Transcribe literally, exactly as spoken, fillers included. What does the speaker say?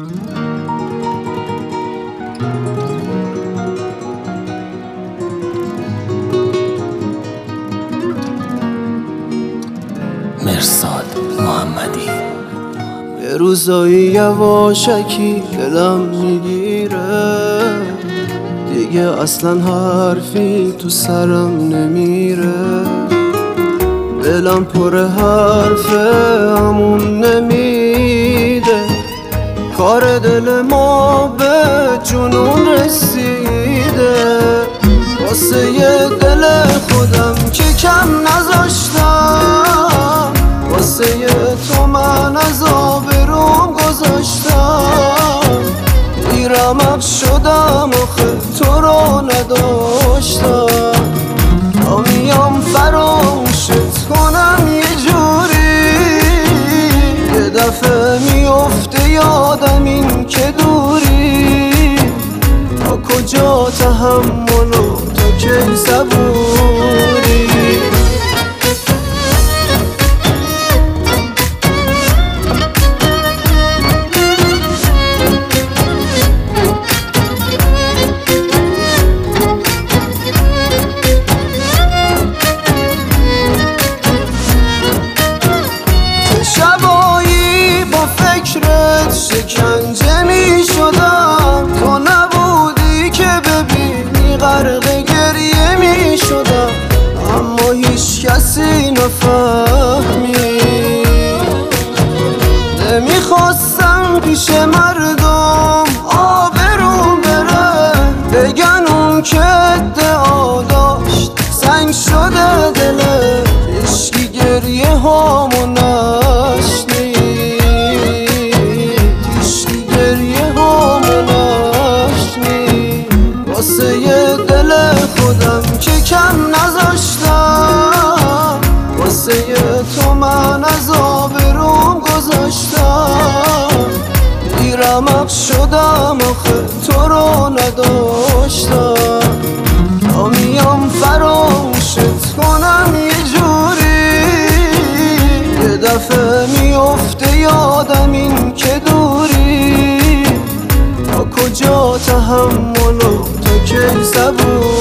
مرصاد محمدی. یه روزایی یواشکی دلم میگیره، دیگه اصلا حرفی تو سرم نمیره. دلم پر حرفه همون نمیده، کار دل ما به جنون رسیده. واسه یه دل خودم که کم نذاشتم، واسه یه تو من از آبروم گذاشتم. دیرمق شدم آخه تو رو نداشتم، تا میام فراموشت کنم یه جوری. یه دفعه میفته یادم این که دوری، تا کجا تحملو تا کی صبوری. شبایی با فکرت شکنجه می شدم، تو نبودی که ببینی غرق گریه می شدم. اما هیچ کسی نفهمی، نمیخواستم پیش مردم آبروم بره، بگن اون که ادعا داشت سنگ شده دله. عشقی گریه هامو نشنید، عشقی گریه هامو نشنید. واسه یه دل خودم که کم نذاشتم، واسه یه تو من از آبروم گذاشتم. دیرمق شدم آخه تو رو نداشتم، تا میام فراموشت کنم یه جوری. یه دفعه میفته یادم این که دوری، تا کجا تحملو تا کی صبوری.